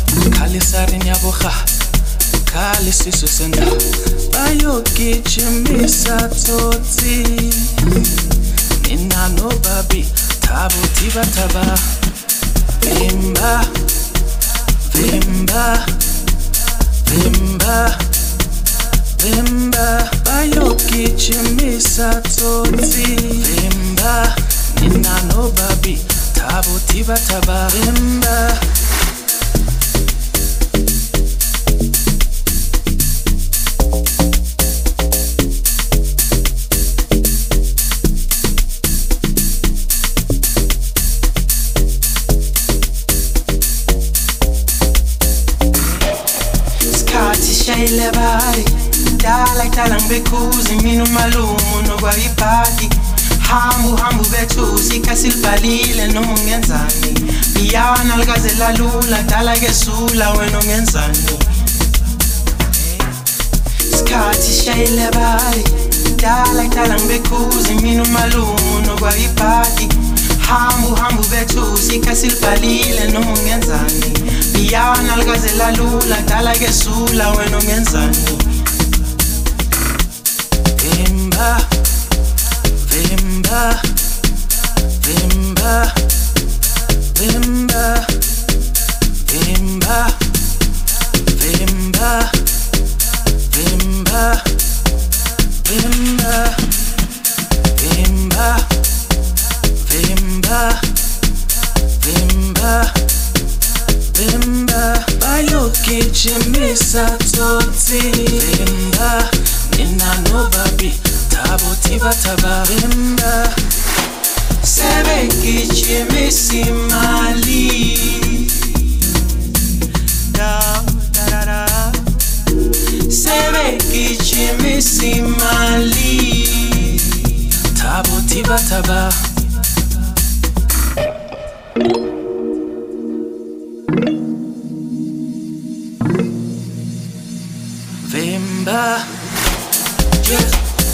khalisari nyaboha khali sisu senda bayogijimisa tsotsi nina no babi tabo tiba taba vimba vimba vimba vimba bayogijimisa tsotsi vimba nina no babi tabo tiba taba vimba. Levari dala italang bekuzi minu malumu no kwa ipati hambu betuzi kasilbalile no mungenzani biyana algazela lula dala gesula weno ngenzani skati levari dala italang bekuzi minu malumu no kwa ipati hambu betuzi kasilbalile no mungenzani biyana algazela lula dala gesula wena ungenzani vimba vimba vimba vimba vimba vimba vimba vimba vimba vimba vimba vimba bayogijimisa tsotsi vimba nina no babi tabo tiba taba vimba sebegijimisa imali da da da sebegijimisa imali tabo tiba taba vimba just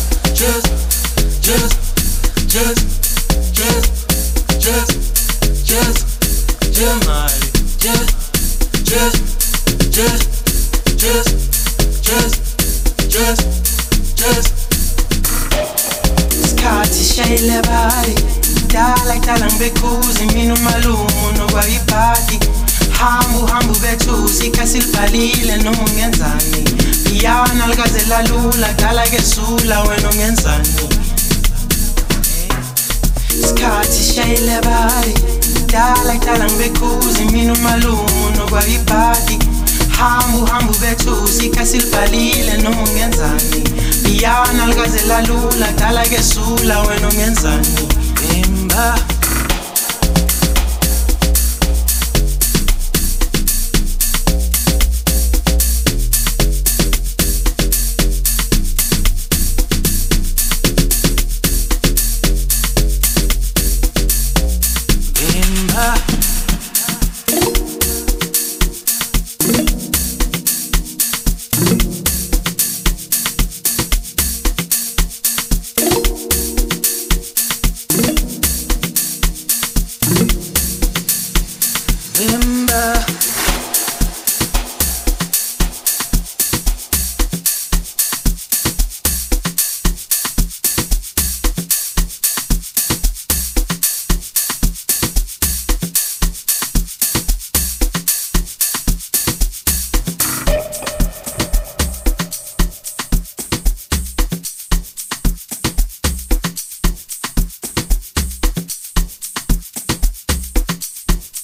skati shayla bari dala italang bekuzi minu malumu no kwa ipati hambu betuzi kasilbalile no mungenzani biyana algazela lula dala gesula wena ungenzani skati shayla bari dala italang bekuzi minu malumu no kwa ipati hambu betuzi kasilbalile no mungenzani biyana algazela lula dala gesula wena ungenzani vimba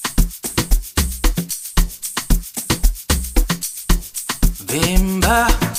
vimba